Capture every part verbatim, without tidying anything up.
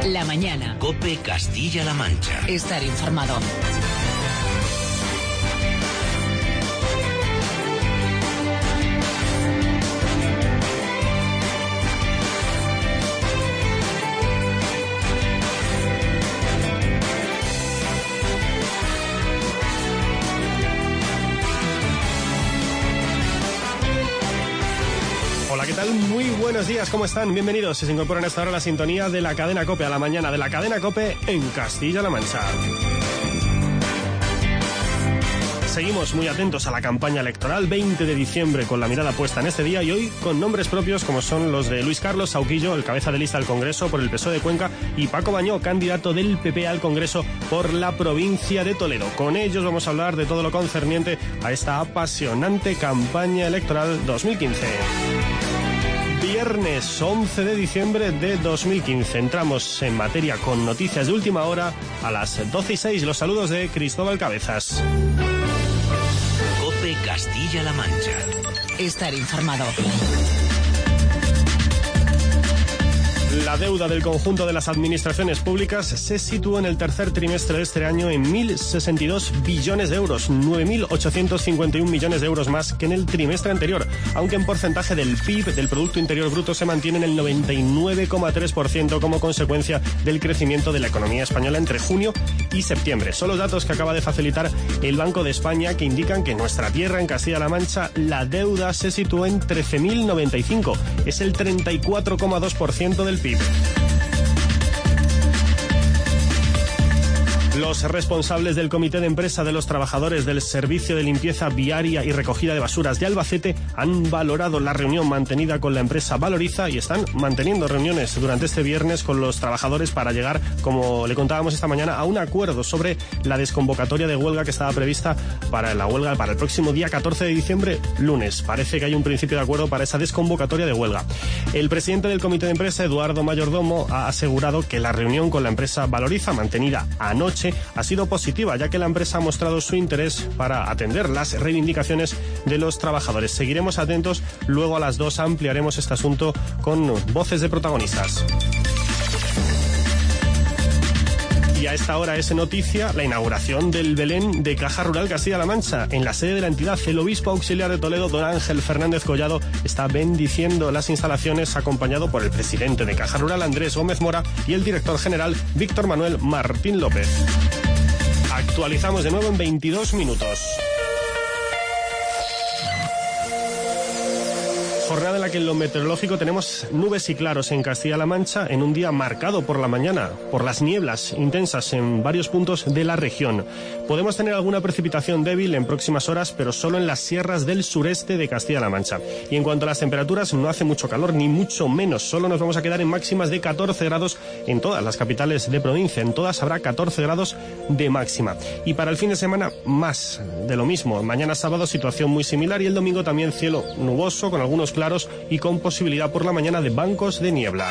La mañana. COPE Castilla-La Mancha. Estar informado. Hola, ¿qué tal? Muy buenos días, ¿cómo están? Bienvenidos. Se incorporan a esta hora la sintonía de la cadena COPE, a la mañana de la cadena COPE en Castilla-La Mancha. Seguimos muy atentos a la campaña electoral, veinte de diciembre, con la mirada puesta en este día y hoy con nombres propios como son los de Luis Carlos Sauquillo, el cabeza de lista al Congreso por el P S O E de Cuenca, y Paco Bañó, candidato del P P al Congreso por la provincia de Toledo. Con ellos vamos a hablar de todo lo concerniente a esta apasionante campaña electoral dos mil quince. Viernes once de diciembre de dos mil quince. Entramos en materia con noticias de última hora a las doce y seis. Los saludos de Cristóbal Cabezas. COPE Castilla-La Mancha. Estar informado. La deuda del conjunto de las administraciones públicas se sitúa en el tercer trimestre de este año en mil sesenta y dos billones de euros, nueve mil ochocientos cincuenta y uno millones de euros más que en el trimestre anterior, aunque en porcentaje del P I B, del Producto Interior Bruto, se mantiene en el noventa y nueve coma tres por ciento como consecuencia del crecimiento de la economía española entre junio y septiembre. Son los datos que acaba de facilitar el Banco de España, que indican que en nuestra tierra, en Castilla-La Mancha, la deuda se sitúa en trece mil noventa y cinco. Es el treinta y cuatro coma dos por ciento del P I B. Los responsables del Comité de Empresa de los Trabajadores del Servicio de Limpieza Viaria y Recogida de Basuras de Albacete han valorado la reunión mantenida con la empresa Valoriza y están manteniendo reuniones durante este viernes con los trabajadores para llegar, como le contábamos esta mañana, a un acuerdo sobre la desconvocatoria de huelga que estaba prevista para la huelga para el próximo día catorce de diciembre, lunes. Parece que hay un principio de acuerdo para esa desconvocatoria de huelga. El presidente del Comité de Empresa, Eduardo Mayordomo, ha asegurado que la reunión con la empresa Valoriza, mantenida anoche, ha sido positiva, ya que la empresa ha mostrado su interés para atender las reivindicaciones de los trabajadores. Seguiremos atentos, luego a las dos ampliaremos este asunto con voces de protagonistas. Y a esta hora es noticia la inauguración del Belén de Caja Rural Castilla-La Mancha. En la sede de la entidad, el obispo auxiliar de Toledo, don Ángel Fernández Collado, está bendiciendo las instalaciones acompañado por el presidente de Caja Rural, Andrés Gómez Mora, y el director general, Víctor Manuel Martín López. Actualizamos de nuevo en veintidós minutos. Jornada en la que en lo meteorológico tenemos nubes y claros en Castilla-La Mancha en un día marcado por la mañana por las nieblas intensas en varios puntos de la región. Podemos tener alguna precipitación débil en próximas horas, pero solo en las sierras del sureste de Castilla-La Mancha. Y en cuanto a las temperaturas, no hace mucho calor ni mucho menos, solo nos vamos a quedar en máximas de catorce grados en todas las capitales de provincia. En todas habrá catorce grados de máxima. Y para el fin de semana, más de lo mismo. Mañana sábado, situación muy similar, y el domingo también cielo nuboso con algunos claros y con posibilidad por la mañana de bancos de niebla.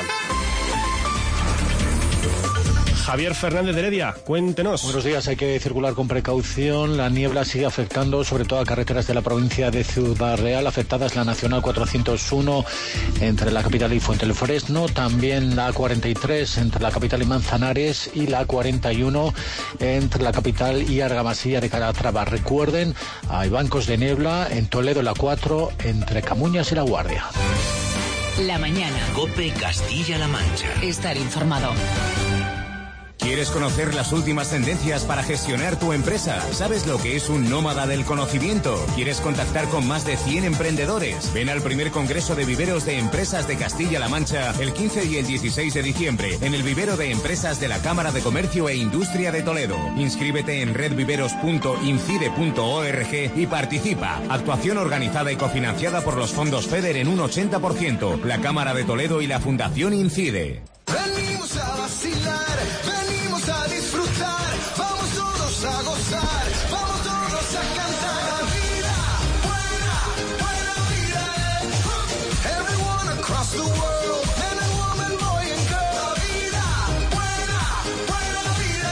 Javier Fernández de Heredia, cuéntenos. Buenos días, hay que circular con precaución. La niebla sigue afectando sobre todo a carreteras de la provincia de Ciudad Real. Afectada es la Nacional cuatrocientos uno entre la capital y Fuente del Fresno. También la A cuarenta y tres entre la capital y Manzanares. Y la A cuarenta y uno entre la capital y Argamasilla de Calatrava. Recuerden, hay bancos de niebla en Toledo, la cuatro, entre Camuñas y La Guardia. La mañana. COPE Castilla-La Mancha. Estar informado. ¿Quieres conocer las últimas tendencias para gestionar tu empresa? ¿Sabes lo que es un nómada del conocimiento? ¿Quieres contactar con más de cien emprendedores? Ven al primer Congreso de Viveros de Empresas de Castilla-La Mancha el quince y el dieciséis de diciembre en el Vivero de Empresas de la Cámara de Comercio e Industria de Toledo. Inscríbete en redviveros punto incide punto org y participa. Actuación organizada y cofinanciada por los fondos FEDER en un ochenta por ciento, la Cámara de Toledo y la Fundación Incide. Venimos a vacilar, venimos a disfrutar, vamos todos a gozar, vamos todos a cantar. La vida, buena, buena vida, eh. Everyone across the world, man and woman, boy and girl. La vida, buena, buena vida. Bueno, pues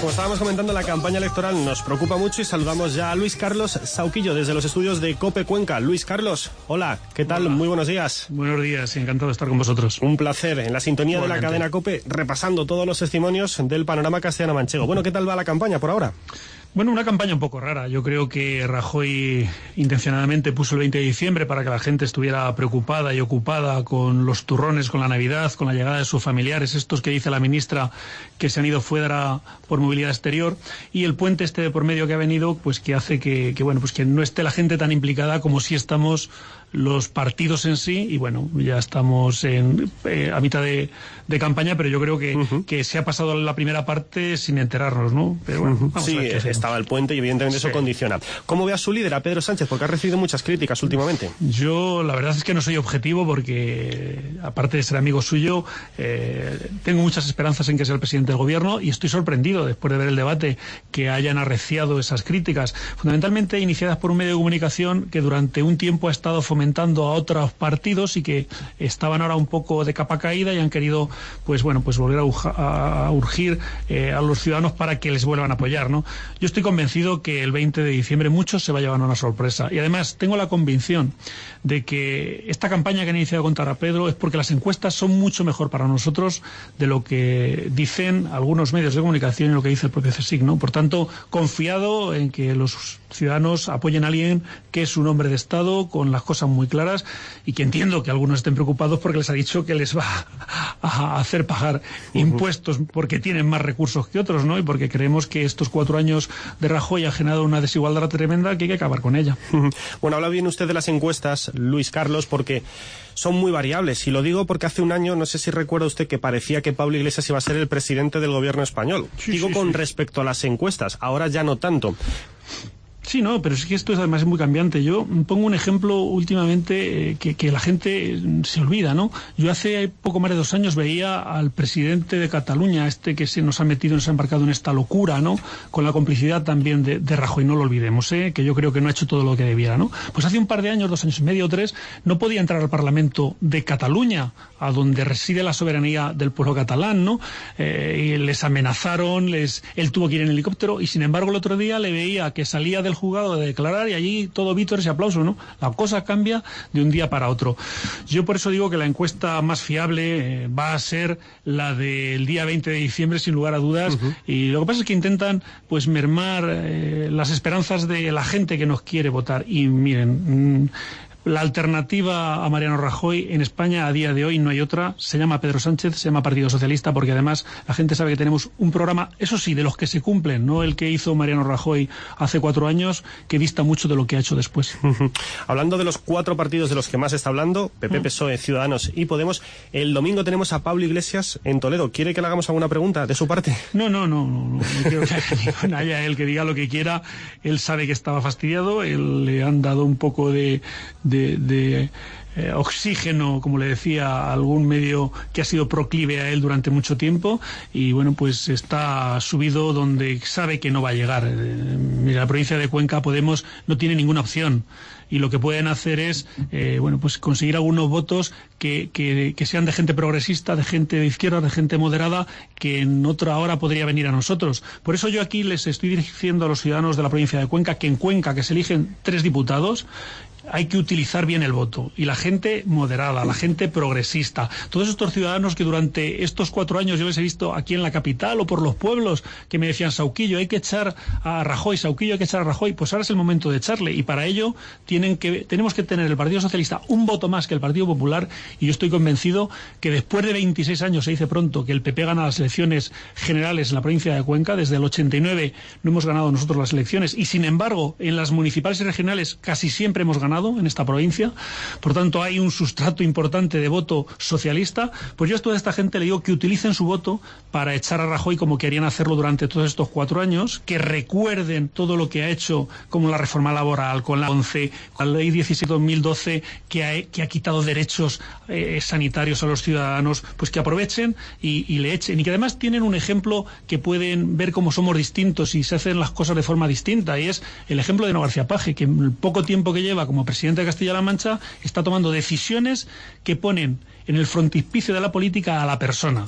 Como estábamos comentando, la campaña electoral nos preocupa mucho y saludamos ya a Luis Carlos Sauquillo desde los estudios de COPE Cuenca. Luis Carlos, hola, ¿qué tal? Hola. Muy buenos días. Buenos días, encantado de estar con vosotros. Un placer, en la sintonía Igualmente. de la cadena COPE, repasando todos los testimonios del panorama castellano-manchego. Bueno, ¿qué tal va la campaña por ahora? Bueno, una campaña un poco rara. Yo creo que Rajoy intencionadamente puso el veinte de diciembre para que la gente estuviera preocupada y ocupada con los turrones, con la Navidad, con la llegada de sus familiares, estos que dice la ministra que se han ido fuera por movilidad exterior, y el puente este de por medio que ha venido, pues que hace que, que bueno, pues que no esté la gente tan implicada como si estamos los partidos en sí, y bueno, ya estamos en, eh, a mitad de, de campaña, pero yo creo que, uh-huh. que se ha pasado la primera parte sin enterarnos, ¿no? Pero bueno, vamos sí, a ver qué hacemos. Estaba el puente y evidentemente Sí. eso condiciona. ¿Cómo ve a su líder, a Pedro Sánchez? Porque ha recibido muchas críticas últimamente. Yo la verdad es que no soy objetivo porque, aparte de ser amigo suyo, eh, tengo muchas esperanzas en que sea el presidente del gobierno, y estoy sorprendido, después de ver el debate, que hayan arreciado esas críticas, fundamentalmente iniciadas por un medio de comunicación que durante un tiempo ha estado fomentando a otros partidos y que estaban ahora un poco de capa caída y han querido, pues bueno, pues volver a, uja, a urgir eh, a los ciudadanos para que les vuelvan a apoyar, ¿no? Yo estoy convencido que el veinte de diciembre muchos se va a llevar una sorpresa, y además tengo la convicción de que esta campaña que han iniciado contra Pedro es porque las encuestas son mucho mejor para nosotros de lo que dicen algunos medios de comunicación y lo que dice el propio C S I C, ¿no? Por tanto, confiado en que los ciudadanos apoyen a alguien que es un hombre de Estado con las cosas muy claras, y que entiendo que algunos estén preocupados porque les ha dicho que les va a hacer pagar uh-huh. impuestos porque tienen más recursos que otros, ¿no? Y porque creemos que estos cuatro años de Rajoy ha generado una desigualdad tremenda que hay que acabar con ella. Uh-huh. Bueno, habla bien usted de las encuestas, Luis Carlos, porque son muy variables, y lo digo porque hace un año, no sé si recuerda usted, que parecía que Pablo Iglesias iba a ser el presidente del gobierno español. Sí, digo sí, con sí. respecto a las encuestas, ahora ya no tanto. Sí, no, pero es que esto es además muy cambiante. Yo pongo un ejemplo últimamente eh, que, que la gente se olvida, ¿no? Yo hace poco más de dos años veía al presidente de Cataluña, este que se nos ha metido, nos ha embarcado en esta locura, ¿no? Con la complicidad también de, de Rajoy, no lo olvidemos, ¿eh? Que yo creo que no ha hecho todo lo que debiera, ¿no? Pues hace un par de años, dos años y medio o tres, no podía entrar al Parlamento de Cataluña, a donde reside la soberanía del pueblo catalán, ¿no? Eh, y les amenazaron, les, él tuvo que ir en helicóptero, y sin embargo el otro día le veía que salía del juzgado de declarar y allí todo vítores y aplausos, ¿no? La cosa cambia de un día para otro. Yo por eso digo que la encuesta más fiable eh, va a ser la del día veinte de diciembre, sin lugar a dudas, uh-huh. y lo que pasa es que intentan pues mermar eh, las esperanzas de la gente que nos quiere votar. Y miren, mmm, la alternativa a Mariano Rajoy en España a día de hoy no hay otra. Se llama Pedro Sánchez, se llama Partido Socialista, porque además la gente sabe que tenemos un programa, eso sí, de los que se cumplen, no el que hizo Mariano Rajoy hace cuatro años, que dista mucho de lo que ha hecho después. Hablando de los cuatro partidos de los que más se está hablando, P P, P S O E, Ciudadanos y Podemos, el domingo tenemos a Pablo Iglesias en Toledo. ¿Quiere que le hagamos alguna pregunta de su parte? No, no, no, no, no, no quiero que haya, haya él que diga lo que quiera. Él sabe que estaba fastidiado, él le han dado un poco de... de, de eh, oxígeno, como le decía, a algún medio que ha sido proclive a él durante mucho tiempo, y bueno, pues está subido donde sabe que no va a llegar. Eh, mira, la provincia de Cuenca, Podemos no tiene ninguna opción, y lo que pueden hacer es eh, bueno, pues conseguir algunos votos que, que, que sean de gente progresista, de gente de izquierda, de gente moderada, que en otra hora podría venir a nosotros. Por eso yo aquí les estoy diciendo a los ciudadanos de la provincia de Cuenca que en Cuenca, que se eligen tres diputados, hay que utilizar bien el voto, y la gente moderada, la gente progresista, todos estos ciudadanos que durante estos cuatro años yo les he visto aquí en la capital o por los pueblos que me decían: Sauquillo, hay que echar a Rajoy, Sauquillo, hay que echar a Rajoy. Pues ahora es el momento de echarle, y para ello tienen que, tenemos que tener el Partido Socialista un voto más que el Partido Popular, y yo estoy convencido que después de veintiséis años, se dice pronto, que el P P gana las elecciones generales en la provincia de Cuenca. Desde el ochenta y nueve no hemos ganado nosotros las elecciones, y sin embargo en las municipales y regionales casi siempre hemos ganado en esta provincia. Por tanto, hay un sustrato importante de voto socialista. Pues yo a toda esta gente le digo que utilicen su voto para echar a Rajoy, como querían hacerlo durante todos estos cuatro años, que recuerden todo lo que ha hecho, como la reforma laboral, con la once, con la ley diecisiete barra dos mil doce, que ha, que ha quitado derechos eh, sanitarios a los ciudadanos. Pues que aprovechen y, y le echen, y que además tienen un ejemplo que pueden ver cómo somos distintos y se hacen las cosas de forma distinta, y es el ejemplo de No García Paje, que en el poco tiempo que lleva como presidente de Castilla-La Mancha está tomando decisiones que ponen en el frontispicio de la política a la persona.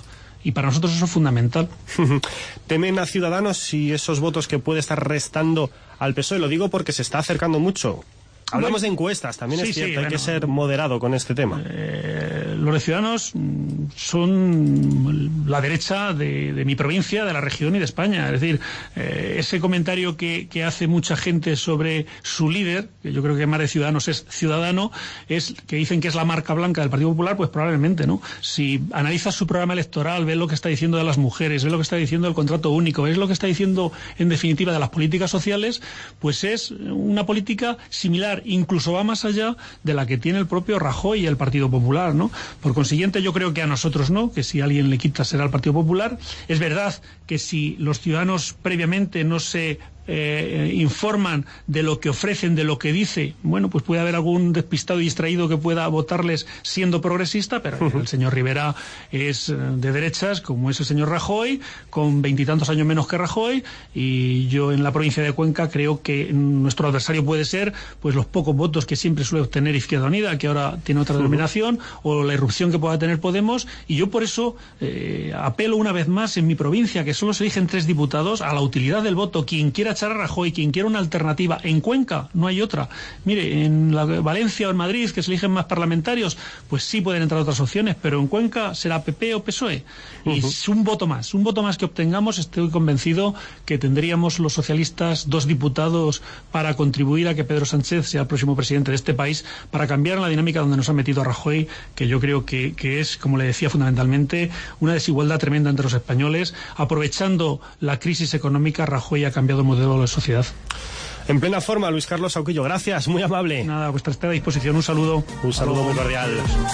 Y para nosotros eso es fundamental. ¿Temen a Ciudadanos y esos votos que puede estar restando al P S O E? Lo digo porque se está acercando mucho. Hablamos bueno, de encuestas, también sí, es cierto, sí, hay bueno, que ser moderado con este tema. Eh, los de Ciudadanos son la derecha de, de mi provincia, de la región y de España. Es decir, eh, ese comentario que, que hace mucha gente sobre su líder, que yo creo que más de Ciudadanos es Ciudadano, es que dicen que es la marca blanca del Partido Popular, pues probablemente, ¿no? Si analizas su programa electoral, ves lo que está diciendo de las mujeres, ves lo que está diciendo del contrato único, ves lo que está diciendo, en definitiva, de las políticas sociales, pues es una política similar, incluso va más allá de la que tiene el propio Rajoy y el Partido Popular, ¿no? Por consiguiente, yo creo que a nosotros no, que si alguien le quita será el Partido Popular. Es verdad que si los ciudadanos previamente no se Eh, informan de lo que ofrecen, de lo que dice, bueno, pues puede haber algún despistado y distraído que pueda votarles siendo progresista, pero uh-huh. el señor Rivera es de derechas, como es el señor Rajoy, con veintitantos años menos que Rajoy, y yo en la provincia de Cuenca creo que nuestro adversario puede ser pues los pocos votos que siempre suele obtener Izquierda Unida, que ahora tiene otra denominación, uh-huh. o la irrupción que pueda tener Podemos, y yo por eso eh, apelo una vez más en mi provincia, que solo se eligen tres diputados, a la utilidad del voto. Quien quiera echar a Rajoy, quien quiera una alternativa, en Cuenca no hay otra. Mire, en la Valencia o en Madrid, que se eligen más parlamentarios, pues sí pueden entrar otras opciones, pero en Cuenca será P P o P S O E. Uh-huh. Y un voto más, un voto más que obtengamos, estoy convencido que tendríamos los socialistas dos diputados para contribuir a que Pedro Sánchez sea el próximo presidente de este país, para cambiar la dinámica donde nos ha metido a Rajoy, que yo creo que, que es, como le decía, fundamentalmente una desigualdad tremenda entre los españoles. Aprovechando la crisis económica, Rajoy ha cambiado el modelo de la sociedad. En plena forma, Luis Carlos Sauquillo, gracias, muy amable. Nada, vuestra esté a disposición, un saludo. Un saludo muy cordial.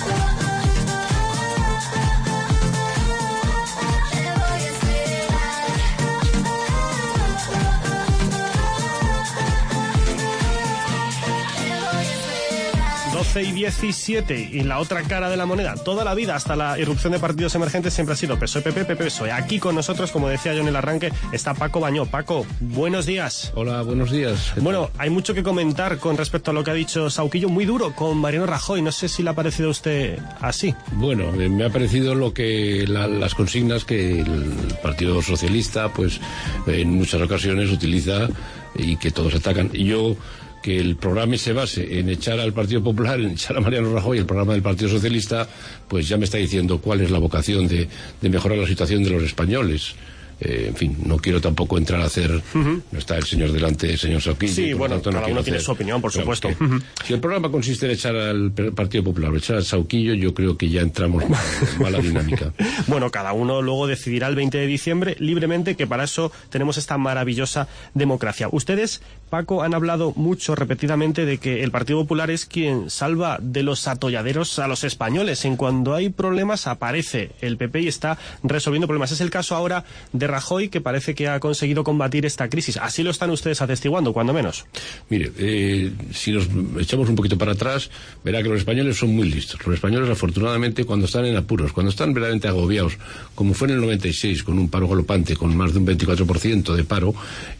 doce y diecisiete, y la otra cara de la moneda, toda la vida, hasta la irrupción de partidos emergentes, siempre ha sido P S O E, P P, P P, P S O E. Aquí con nosotros, como decía yo en el arranque, está Paco Bañó. Paco, buenos días. Hola, buenos días. Bueno, hay mucho que comentar con respecto a lo que ha dicho Sauquillo, muy duro con Mariano Rajoy. No sé si le ha parecido a usted así. Bueno, me ha parecido lo que la, las consignas que el Partido Socialista, pues, en muchas ocasiones utiliza y que todos atacan. Y yo... que el programa se base en echar al Partido Popular, en echar a Mariano Rajoy, el programa del Partido Socialista, pues ya me está diciendo cuál es la vocación de, de mejorar la situación de los españoles. Eh, en fin, no quiero tampoco entrar a hacer... Uh-huh. No está el señor delante, el señor Sauquillo. Sí, bueno, tanto, cada no uno tiene hacer, su opinión, por supuesto. Que, uh-huh. Si el programa consiste en echar al Partido Popular o echar al Sauquillo, yo creo que ya entramos en mala dinámica. Bueno, cada uno luego decidirá el veinte de diciembre libremente, que para eso tenemos esta maravillosa democracia. Ustedes, Paco, han hablado mucho, repetidamente, de que el Partido Popular es quien salva de los atolladeros a los españoles. En cuando hay problemas aparece el P P y está resolviendo problemas. Es el caso ahora de Rajoy, que parece que ha conseguido combatir esta crisis. Así lo están ustedes atestiguando, cuando menos. Mire, eh, si nos echamos un poquito para atrás, verá que los españoles son muy listos. Los españoles, afortunadamente, cuando están en apuros, cuando están verdaderamente agobiados, como fue en el noventa y seis, con un paro galopante, con más de un veinticuatro por ciento de paro,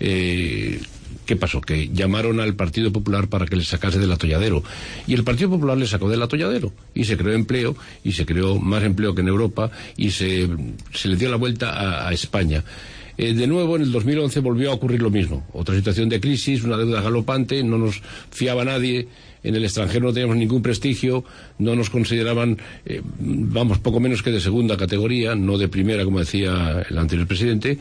eh... ¿qué pasó? Que llamaron al Partido Popular para que les sacase del atolladero. Y el Partido Popular les sacó del atolladero. Y se creó empleo, y se creó más empleo que en Europa, y se, se le dio la vuelta a, a España. Eh, de nuevo, en el dos mil once volvió a ocurrir lo mismo. Otra situación de crisis, una deuda galopante, no nos fiaba nadie. En el extranjero no teníamos ningún prestigio, no nos consideraban, eh, vamos, poco menos que de segunda categoría, no de primera, como decía el anterior presidente,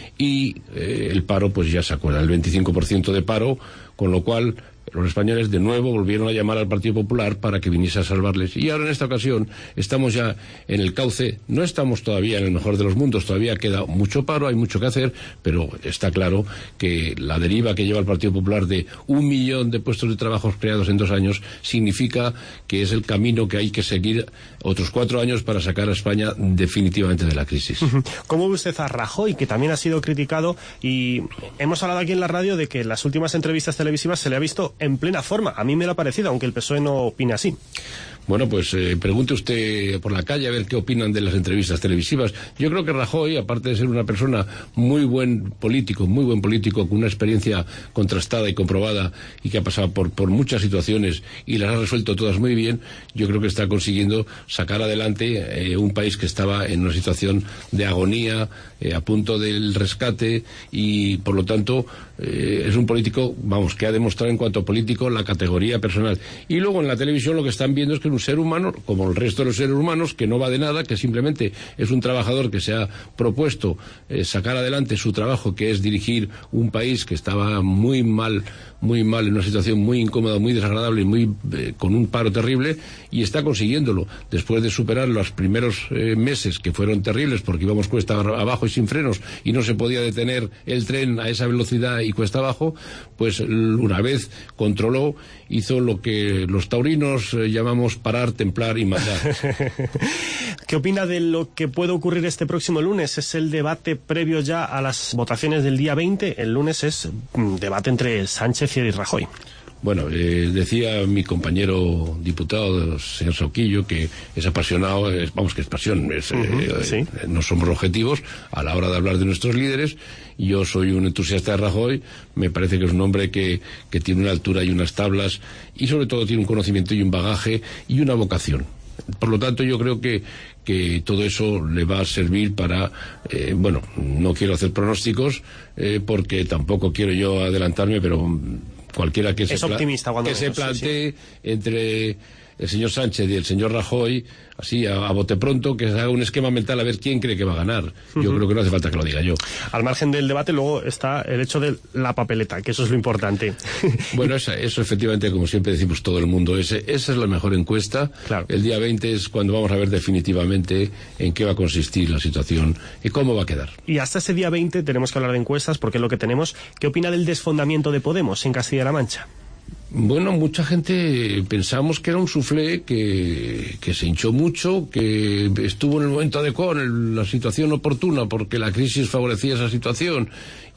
y eh, el paro, pues ya se acuerdan, el veinticinco por ciento de paro, con lo cual los españoles de nuevo volvieron a llamar al Partido Popular para que viniese a salvarles. Y ahora en esta ocasión estamos ya en el cauce, no estamos todavía en el mejor de los mundos, todavía queda mucho paro, hay mucho que hacer, pero está claro que la deriva que lleva el Partido Popular de un millón de puestos de trabajo creados en dos años significa que es el camino que hay que seguir otros cuatro años para sacar a España definitivamente de la crisis. ¿Cómo ve usted a Rajoy, que también ha sido criticado, y hemos hablado aquí en la radio de que en las últimas entrevistas televisivas se le ha visto en plena forma? A mí me lo ha parecido, aunque el P S O E no opine así. Bueno, pues eh, pregunte usted por la calle a ver qué opinan de las entrevistas televisivas. Yo creo que Rajoy, aparte de ser una persona muy buen político, muy buen político, con una experiencia contrastada y comprobada y que ha pasado por, por muchas situaciones y las ha resuelto todas muy bien, yo creo que está consiguiendo sacar adelante eh, un país que estaba en una situación de agonía, eh, a punto del rescate, y por lo tanto eh, es un político, vamos, que ha demostrado en cuanto a político la categoría personal. Y luego en la televisión lo que están viendo es que un ser humano, como el resto de los seres humanos, que no va de nada, que simplemente es un trabajador que se ha propuesto eh, sacar adelante su trabajo, que es dirigir un país que estaba muy mal, muy mal, en una situación muy incómoda, muy desagradable, muy eh, con un paro terrible, y está consiguiéndolo. Después de superar los primeros eh, meses, que fueron terribles, porque íbamos cuesta abajo y sin frenos, y no se podía detener el tren a esa velocidad y cuesta abajo, pues una vez controló, hizo lo que los taurinos eh, llamamos parar, templar y matar. ¿Qué opina de lo que puede ocurrir este próximo lunes? Es el debate previo ya a las votaciones del día veinte. El lunes es un debate entre Sánchez y Rajoy. Bueno, eh, decía mi compañero diputado, señor Sauquillo, que es apasionado, es, vamos, que es pasión, es, uh-huh, eh, sí. eh, no somos objetivos a la hora de hablar de nuestros líderes. Yo soy un entusiasta de Rajoy, me parece que es un hombre que, que tiene una altura y unas tablas, y sobre todo tiene un conocimiento y un bagaje y una vocación. Por lo tanto, yo creo que, que todo eso le va a servir para, eh, bueno, no quiero hacer pronósticos, eh, porque tampoco quiero yo adelantarme, pero cualquiera que, es se, optimista cuando que se plantee sí, sí. entre el señor Sánchez y el señor Rajoy, así a, a bote pronto, que se haga un esquema mental a ver quién cree que va a ganar. Uh-huh. Yo creo que no hace falta que lo diga yo. Al margen del debate luego está el hecho de la papeleta, que eso es lo importante. Bueno, esa, eso efectivamente, como siempre decimos todo el mundo, ese, esa es la mejor encuesta. Claro. El día veinte es cuando vamos a ver definitivamente en qué va a consistir la situación y cómo va a quedar. Y hasta ese día veinte tenemos que hablar de encuestas, porque es lo que tenemos. ¿Qué opina del desfondamiento de Podemos en Castilla-La Mancha? Bueno, mucha gente pensamos que era un suflé que, que se hinchó mucho, que estuvo en el momento adecuado, en la situación oportuna, porque la crisis favorecía esa situación.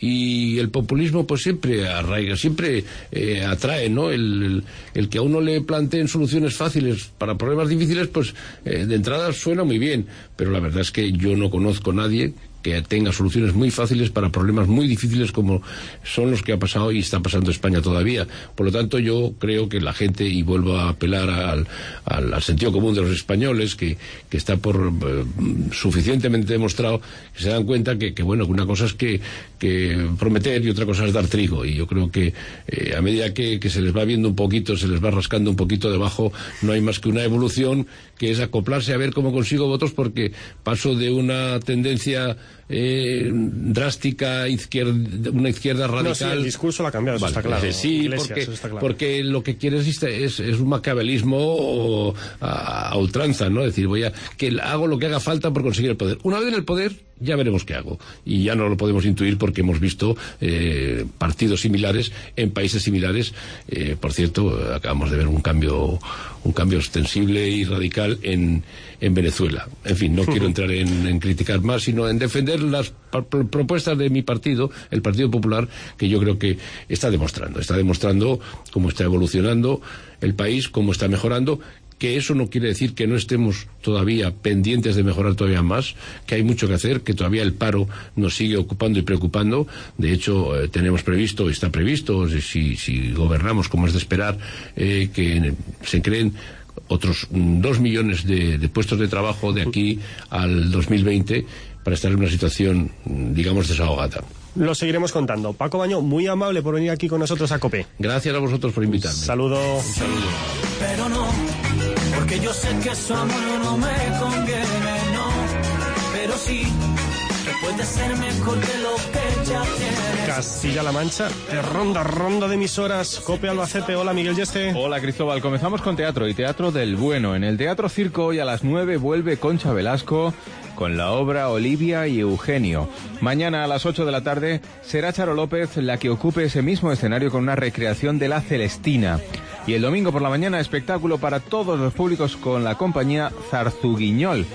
Y el populismo pues siempre arraiga, siempre eh, atrae, ¿no? El, el, el que a uno le planteen soluciones fáciles para problemas difíciles, pues eh, de entrada suena muy bien, pero la verdad es que yo no conozco a nadie que tenga soluciones muy fáciles para problemas muy difíciles como son los que ha pasado y está pasando España todavía. Por lo tanto, yo creo que la gente, y vuelvo a apelar al, al, al sentido común de los españoles, que, que está por eh, suficientemente demostrado, que se dan cuenta que, que bueno, una cosa es que, que prometer y otra cosa es dar trigo, y yo creo que eh, a medida que, que se les va viendo un poquito, se les va rascando un poquito debajo, no hay más que una evolución, que es acoplarse a ver cómo consigo votos, porque paso de una tendencia eh, drástica, izquierda, una izquierda radical. No, sí, el discurso lo ha cambiado, eso vale, está claro. Sí, Iglesias, porque, eso está claro. Porque lo que quieres es, es, es un maquiavelismo a, a ultranza, ¿no? Es decir, voy a que hago lo que haga falta por conseguir el poder. Una vez en el poder, ya veremos qué hago. Y ya no lo podemos intuir porque hemos visto eh, partidos similares en países similares. Eh, por cierto, acabamos de ver un cambio, un cambio extensible y radical en, en Venezuela. En fin, no quiero entrar en, en criticar más, sino en defender las propuestas de mi partido, el Partido Popular, que yo creo que está demostrando, está demostrando cómo está evolucionando el país, cómo está mejorando, que eso no quiere decir que no estemos todavía pendientes de mejorar todavía más, que hay mucho que hacer, que todavía el paro nos sigue ocupando y preocupando. De hecho, eh, tenemos previsto, está previsto, si, si gobernamos como es de esperar, eh, que se creen otros dos millones de, de puestos de trabajo de aquí al dos mil veinte para estar en una situación, digamos, desahogada. Lo seguiremos contando. Paco Baño, muy amable por venir aquí con nosotros a COPE. Gracias a vosotros por invitarme. Saludo. Un saludo. Pero no, porque yo sé que su amor no me conviene, no. Pero sí, que puede ser mejor que lo que ya tienes. Castilla-La Mancha, de ronda, ronda de emisoras. COPE Albacete. Hola, Miguel Yeste. Hola, Cristóbal. Comenzamos con teatro, y teatro del bueno. En el Teatro Circo hoy a las nueve vuelve Concha Velasco con la obra Olivia y Eugenio. Mañana a las ocho de la tarde será Charo López la que ocupe ese mismo escenario con una recreación de La Celestina. Y el domingo por la mañana, espectáculo para todos los públicos con la compañía Zarzuguiñol,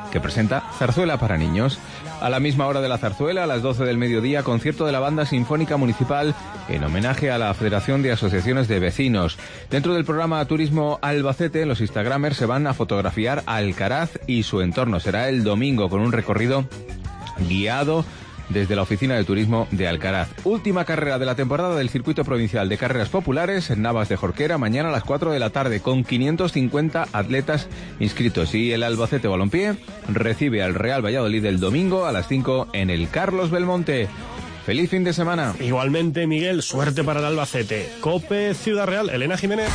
que presenta Zarzuela para niños. A la misma hora de la zarzuela, a las doce del mediodía, concierto de la Banda Sinfónica Municipal en homenaje a la Federación de Asociaciones de Vecinos. Dentro del programa Turismo Albacete, los instagramers se van a fotografiar a Alcaraz y su entorno. Será el domingo con un recorrido guiado desde la Oficina de Turismo de Alcaraz. Última carrera de la temporada del Circuito Provincial de Carreras Populares en Navas de Jorquera, mañana a las cuatro de la tarde, con quinientos cincuenta atletas inscritos. Y el Albacete Balompié recibe al Real Valladolid el domingo a las cinco en el Carlos Belmonte. ¡Feliz fin de semana! Igualmente, Miguel, suerte para el Albacete. COPE Ciudad Real, Elena Jiménez.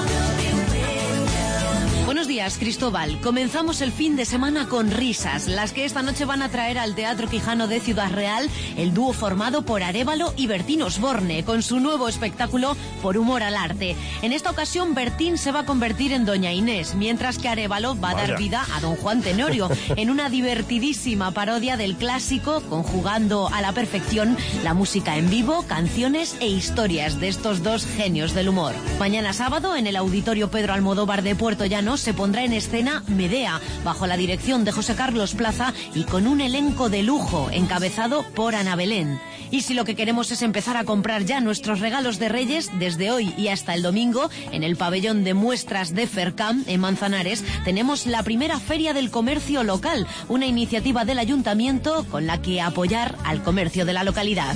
Buenos días, Cristóbal. Comenzamos el fin de semana con risas, las que esta noche van a traer al Teatro Quijano de Ciudad Real el dúo formado por Arévalo y Bertín Osborne, con su nuevo espectáculo Por humor al arte. En esta ocasión, Bertín se va a convertir en Doña Inés, mientras que Arévalo va a Vaya. dar vida a Don Juan Tenorio, en una divertidísima parodia del clásico, conjugando a la perfección la música en vivo, canciones e historias de estos dos genios del humor. Mañana sábado, en el Auditorio Pedro Almodóvar de Puerto Llano, se pondrá en escena Medea, bajo la dirección de José Carlos Plaza y con un elenco de lujo encabezado por Ana Belén. Y si lo que queremos es empezar a comprar ya nuestros regalos de Reyes, desde hoy y hasta el domingo, en el pabellón de muestras de Fercam, en Manzanares, tenemos la primera feria del comercio local, una iniciativa del ayuntamiento con la que apoyar al comercio de la localidad.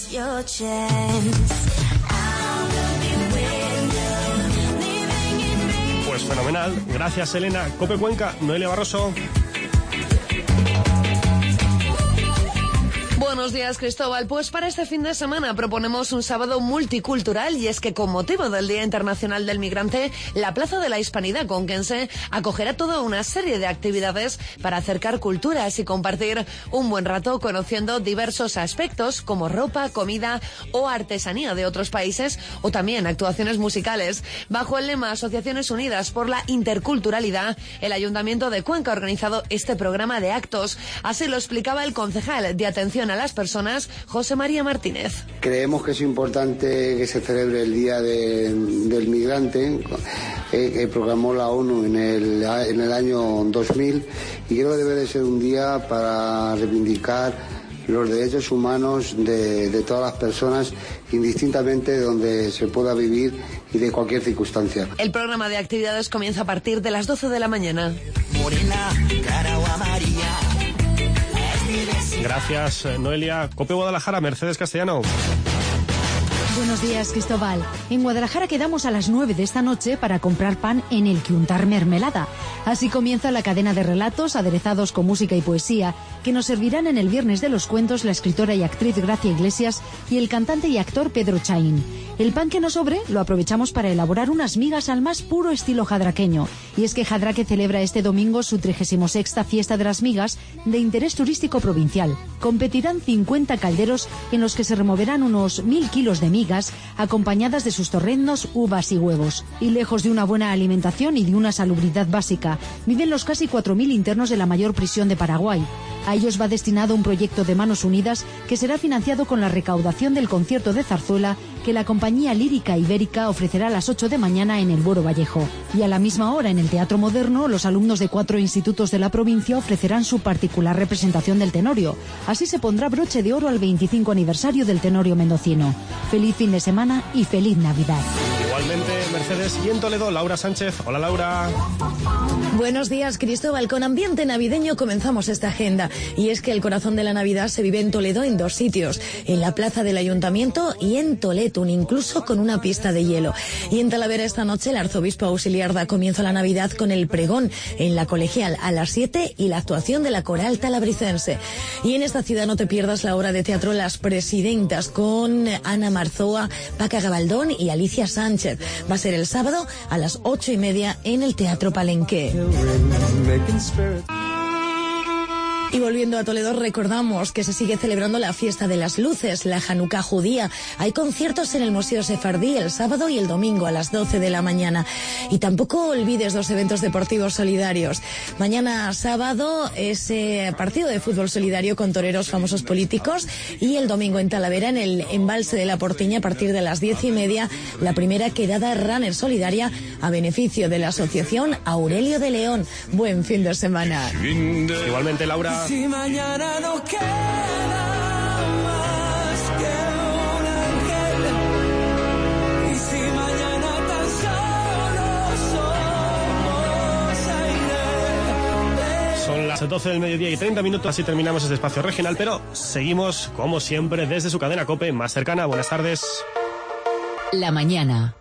Pues fenomenal. Gracias, Elena. COPE Cuenca, Noelia Barroso. Buenos días, Cristóbal. Pues para este fin de semana proponemos un sábado multicultural, y es que con motivo del Día Internacional del Migrante, la Plaza de la Hispanidad conquense acogerá toda una serie de actividades para acercar culturas y compartir un buen rato conociendo diversos aspectos como ropa, comida o artesanía de otros países, o también actuaciones musicales. Bajo el lema Asociaciones Unidas por la Interculturalidad, el Ayuntamiento de Cuenca ha organizado este programa de actos. Así lo explicaba el concejal de Atención a las Personas, José María Martínez. Creemos que es importante que se celebre el Día de, del Migrante, eh, que proclamó la ONU en el, en el año dos mil, y creo que debe de ser un día para reivindicar los derechos humanos de, de todas las personas, indistintamente de donde se pueda vivir y de cualquier circunstancia. El programa de actividades comienza a partir de las doce de la mañana. Morena, cara o amarilla. Gracias, Noelia. COPE Guadalajara, Mercedes Castellano. Buenos días, Cristóbal. En Guadalajara quedamos a las nueve de esta noche para comprar pan en el que untar mermelada. Así comienza la cadena de relatos aderezados con música y poesía que nos servirán en el Viernes de los Cuentos la escritora y actriz Gracia Iglesias y el cantante y actor Pedro Chaín. El pan que nos sobre lo aprovechamos para elaborar unas migas al más puro estilo jadraqueño. Y es que Jadraque celebra este domingo su trigésima sexta Fiesta de las Migas de interés turístico provincial. Competirán cincuenta calderos en los que se removerán unos mil kilos de migas acompañadas de sus torreznos, uvas y huevos. Y lejos de una buena alimentación y de una salubridad básica, viven los casi cuatro mil internos de la mayor prisión de Paraguay. A ellos va destinado un proyecto de Manos Unidas que será financiado con la recaudación del concierto de zarzuela que la compañía lírica ibérica ofrecerá a las ocho de mañana en el Buero Vallejo. Y a la misma hora en el Teatro Moderno, los alumnos de cuatro institutos de la provincia ofrecerán su particular representación del Tenorio. Así se pondrá broche de oro al veinticinco aniversario del Tenorio mendocino. Feliz fin de semana y feliz Navidad. Igualmente, Mercedes. Y en Toledo, Laura Sánchez. Hola, Laura. Buenos días, Cristóbal. Con ambiente navideño comenzamos esta agenda. Y es que el corazón de la Navidad se vive en Toledo en dos sitios, en la plaza del Ayuntamiento y en Toletun, incluso con una pista de hielo. Y en Talavera esta noche el arzobispo auxiliar da comienzo a la Navidad con el pregón en la Colegial a las siete y la actuación de la coral talabricense. Y en esta ciudad no te pierdas la obra de teatro Las Presidentas con Ana Marzoa, Paca Gabaldón y Alicia Sánchez. Va a ser el sábado a las ocho y media en el Teatro Palenque. Y volviendo a Toledo, recordamos que se sigue celebrando la fiesta de las luces, la Hanukkah judía. Hay conciertos en el Museo Sefardí el sábado y el domingo a las doce de la mañana. Y tampoco olvides dos eventos deportivos solidarios. Mañana sábado ese partido de fútbol solidario con toreros famosos políticos, y el domingo en Talavera, en el embalse de la Portiña, a partir de las diez y media, la primera quedada runner solidaria a beneficio de la asociación Aurelio de León. Buen fin de semana. Igualmente, Laura. Si mañana no queda más que un ángel, y si mañana tan solo somos aire. Son las doce del mediodía y treinta minutos, así terminamos este espacio regional, pero seguimos, como siempre, desde su cadena COPE más cercana. Buenas tardes. La mañana.